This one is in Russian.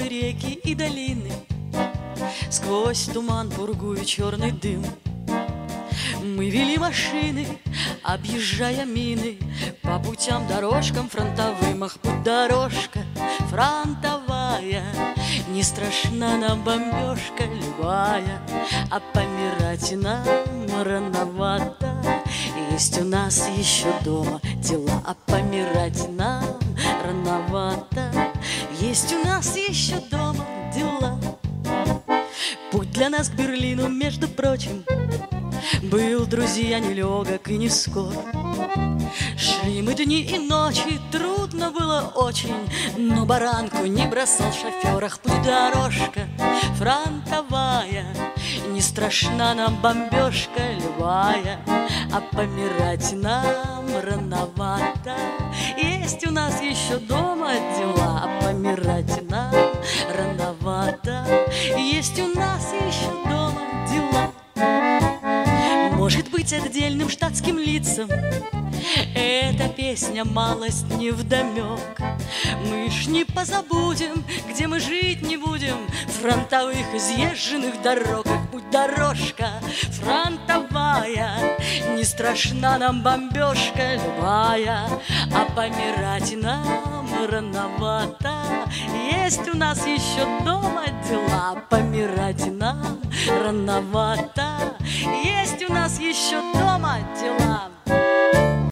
горы, реки и долины, сквозь туман, пургу и черный дым. Мы вели машины, объезжая мины, по путям, дорожкам фронтовым. Ах, путь дорожка фронтовая, не страшна нам бомбежка любая, а помирать нам рановато. Есть у нас еще дома дела, а помирать нам рановато. Есть у нас еще дома дела. Путь для нас к Берлину, между прочим, был, друзья, нелегок и не скор. Шли мы дни и ночи, трудно было очень, но баранку не бросал шофер. Ах, путь дорожка фронтовая, не страшна нам бомбежка любая, а помирать нам рановато. Есть у нас еще дома дела, а помирать нам рановато. Есть у нас еще дома дела. Может быть, отдельным штатским лицам эта песня малость невдомек. Мы ж не позабудем, где мы жить не будем, фронтовых изъезженных дорог. Как путь дорожка фронтовая, не страшна нам бомбежка любая, а помирать нам рановато. Есть у нас еще дома дела, а помирать нам рановато. Есть у нас еще дома дела.